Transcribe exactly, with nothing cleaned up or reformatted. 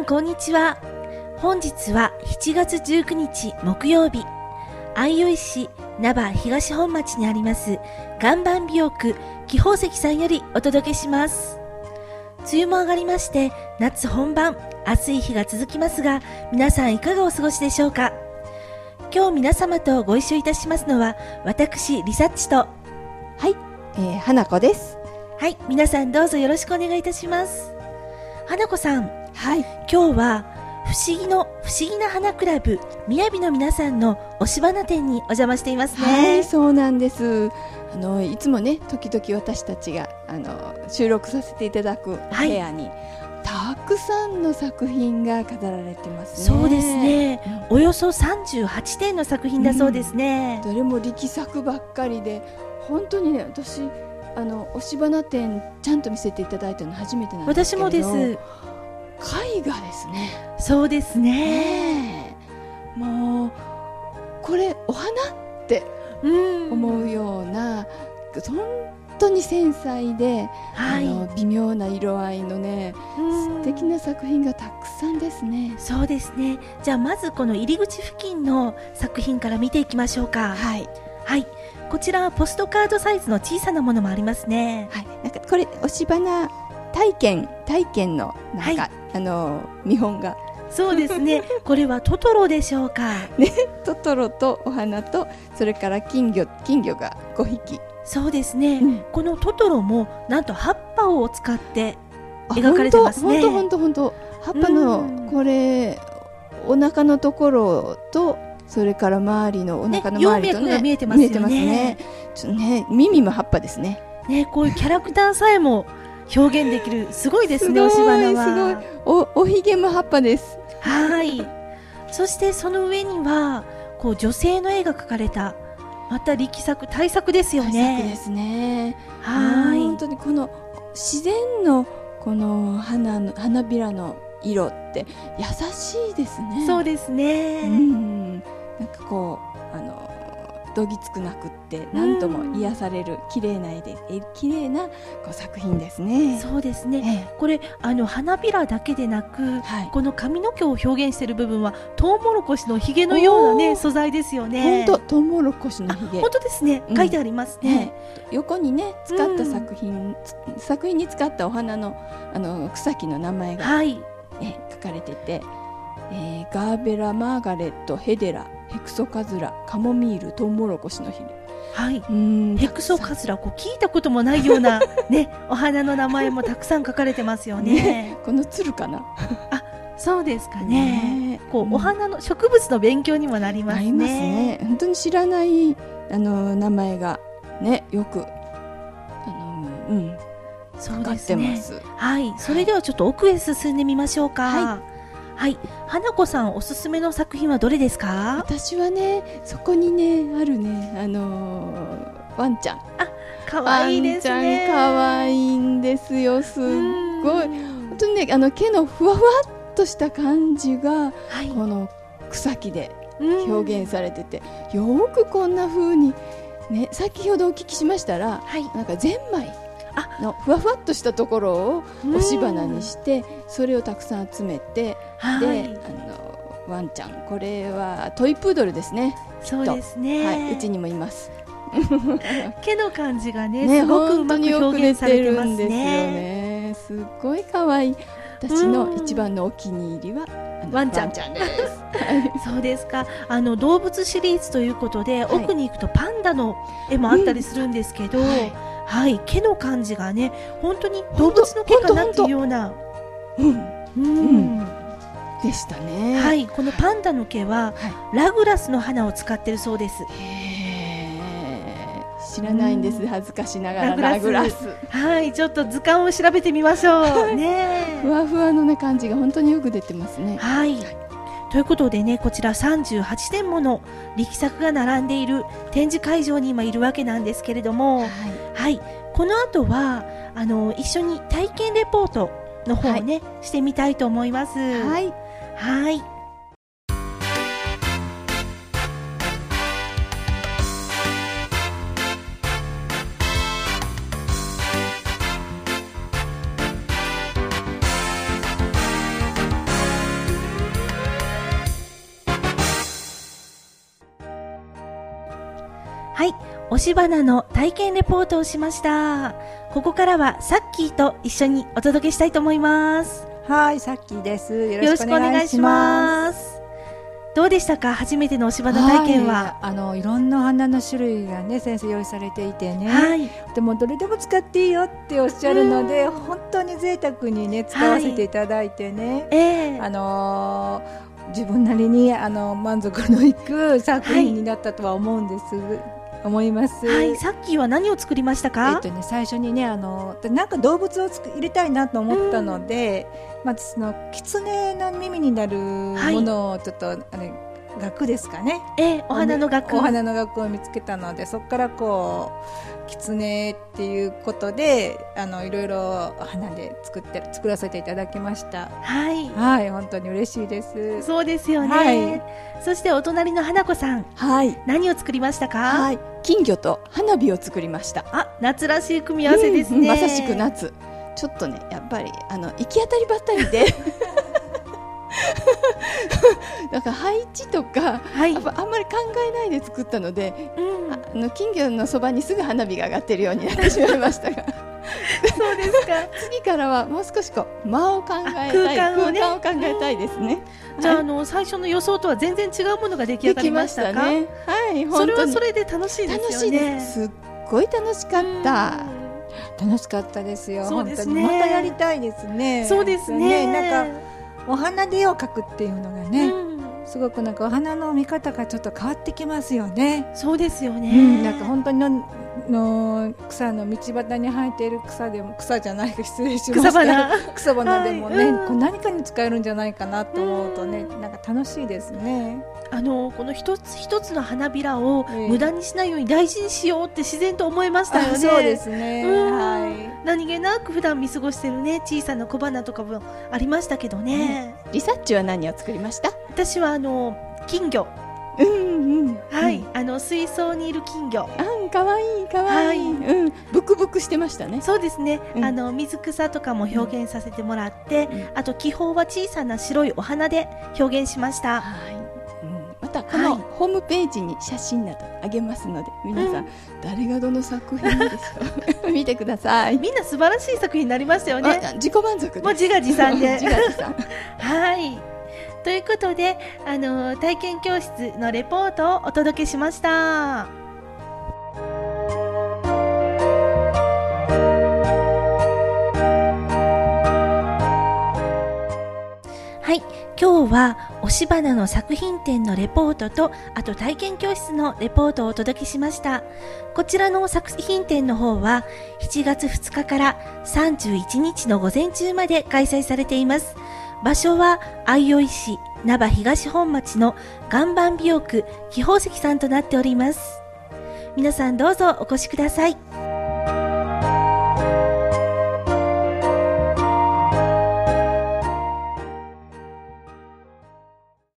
んこんにちは。本日はしちがつじゅうくにち木曜日、相生市名場東本町にあります岩盤美容区紀宝石さんよりお届けします。梅雨も上がりまして夏本番、暑い日が続きますが、皆さんいかがお過ごしでしょうか。今日皆様とご一緒いたしますのは私リサッチと、 はい、えー、花子です。 はい、皆さんどうぞよろしくお願いいたします。花子さん、 はい、 今日は不思議の不思議な花クラブみやびの皆さんの押し花店にお邪魔していますね。 はい、そうなんです。あのいつもね、時々私たちがあの収録させていただく部屋に、はい、たくさんの作品が飾られてますね。 そうですね、うん、およそさんじゅうはちてんの作品だそうですね、 うん、どれも力作ばっかりで、本当にね、私あの押し花店ちゃんと見せていただいたの初めてなんですけれど、 私もです。 絵画ですね。 そうですね、 ね、もうこれお花って思うような、本当に繊細で、はい、あの微妙な色合いのね、素敵な作品がたくさんですね。 そうですね。じゃあまずこの入り口付近の作品から見ていきましょうか。 はい、 はい、こちらはポストカードサイズの小さなものもありますね。 はい、なんかこれ押し花体験体験のなんか、はい、あの見本が、 そうですねこれはトトロでしょうか、 ね、トトロとお花と、それから金魚金魚がごひき。 そうですね、うん、このトトロもなんと葉っぱを使って描かれてますね。 本当本当葉っぱのこれお腹のところと、それから周りのお腹の周りと、ね、 葉脈が見えてますよね。 見えてますね。ちょっとね、耳も葉っぱですね。 ね、こういうキャラクターさえも表現できる、すごいですね。押し花はすごい。お、おひげも葉っぱです。 はい。そしてその上にはこう女性の絵が描かれた、また力作大作ですよね。 大作ですね。 はい。 本当にこの自然のこの花の花びらの色って優しいですね。 そうですね。 うん、なんかこうあのどぎつくなくって何とも癒される綺麗な絵で、え綺麗なこう作品ですね。 そうですね、ええ、これあの花びらだけでなく、はい、この髪の毛を表現している部分はトウモロコシのひげのような、ね、素材ですよね。 本当トウモロコシのひげ、 本当ですね、書いてありますね、 うん、横にね使った作品、うん、作品に使ったお花のあの草木の名前が、はい、え書かれてて、えー、ガーベラ、マーガレット、ヘデラ、ヘクソカズラ、カモミール、トウモロコシのひげ。 はい、うんヘクソカズラ、こう聞いたこともないような、ね、お花の名前もたくさん書かれてますよ ね, ねこの鶴かなあ、そうですか ね, ねこう、うん、お花の植物の勉強にもなります ね, なりますね。 本当に知らないあの名前が、ね、よくあの、うん、 そうですね、 かかってます。 はい、それではちょっと奥へ進んでみましょうか。はいはい、花子さんおすすめの作品はどれですか？ 私はね、そこにねあるね、あのー、ワンちゃん、 あ、かわいいですね。 ワンちゃんかわいいんですよ。すっごい本当にね、あの毛のふわふわっとした感じが、はい、この草木で表現されてて、よくこんな風にね、先ほどお聞きしましたら、はい、なんかゼンマイのふわふわっとしたところを押し花にして、それをたくさん集めて、はい、であのワンちゃん、これはトイプードルですね。 そうですね、 はい、うちにもいます毛の感じが ね, ねすごくうまく表現されてますね。 本当によく出てるんですよね。すっごい可愛い。私の一番のお気に入りはワンちゃん、 ワンちゃんです、 はい、そうですか。あの動物シリーズということで、はい、奥に行くとパンダの絵もあったりするんですけど、うんはいはい、毛の感じがね、本当に動物の毛かなっていうような、 うんうん、でしたね。 はい、このパンダの毛は、はい、ラグラスの花を使ってるそうです。 へー、知らないんです、うん、恥ずかしながら。ラグラス、ラグラス、 はい、ちょっと図鑑を調べてみましょうね。 ふわふわの、ね、感じが本当によく出てますね。 はい、ということでね、こちらさんじゅうはちてんもの力作が並んでいる展示会場に今いるわけなんですけれども、はいはい、この後はあの一緒に体験レポートの方をね、はい、してみたいと思います。 はいはい。 はい、押し花の体験レポートをしました。ここからはサッキーと一緒にお届けしたいと思います。 はい、サッキーです。よろしくお願いします。 どうでしたか、初めての押し花体験は。はい、 あのいろんな花の種類がね先生用意されていてね、はい、でもどれでも使っていいよっておっしゃるので、本当に贅沢にね使わせていただいてね、はい、えー、あのー、自分なりにあの満足のいく作品になったとは思うんです、はい、思います。 はい、さっきは何を作りましたか？ えっとね、最初にねあのなんか動物をつく入れたいなと思ったので、うん、まずその狐の耳になるものをちょっと、はい、あれ額ですかね、 えー、お花の額お花の額を見つけたので、そこからこう狐っていうことであのいろいろ花で作って作らせていただきました。 はい、 はい、本当に嬉しいです。 そうですよね、はい、そしてお隣の花子さん、はい、何を作りましたか？ はい、金魚と花火を作りました。 あ、夏らしい組み合わせですね、 うん、まさしく夏。ちょっとねやっぱりあの行き当たりばったりでだから配置とか、はい、やっぱあんまり考えないで作ったので、うん、ああの金魚のそばにすぐ花火が上がってるようになってしまいましたがそうですか。 次からはもう少しこう間を考えたい、空間を、ね、空間を考えたいですね。 じゃあ、はい、あの最初の予想とは全然違うものが出来上がりましたか？できましたね。はい、本当にそれはそれで楽しいですよね。 楽しいです。すっごい楽しかった。 楽しかったですよ。 そうですね、 本当にまたやりたいですね。 そうですね。 なんかお花で絵を描くっていうのがね、うん、すごくなんかお花の見方がちょっと変わってきますよね。 そうですよね、 うん、なんか本当にのの草の道端に生えている草でも草じゃないか失礼しました草花草花でもね、はい、うん、こう何かに使えるんじゃないかなと思うとね、うん、なんか楽しいですね。 あのこの一つ一つの花びらを無駄にしないように大事にしようって自然と思いましたよね。 そうですね、うん、はい、 何気なく普段見過ごしてるね小さな小花とかもありましたけどね、 うん、リサッチは何を作りました？ 私はあの金魚、 うんうん、 はい、うん、あの水槽にいる金魚、 あん、かわいいかわいい、はい、うん、ブクブクしてましたね。 そうですね、うん、あの水草とかも表現させてもらって、うん、あと気泡は小さな白いお花で表現しました。はい、 またこのホームページに写真などあげますので、はい、皆さん、うん、誰がどの作品でしょう見てください。 みんな素晴らしい作品になりましたよね。 自己満足です。 もう自画自賛で自画自賛はい、ということであの体験教室のレポートをお届けしました。はい、今日は押し花の作品展のレポートと、あと体験教室のレポートをお届けしました。こちらの作品展の方はしちがつふつかからさんじゅういちにちの午前中まで開催されています。場所は相生市名場東本町の岩盤美容区紀宝石さんとなっております。皆さんどうぞお越しください。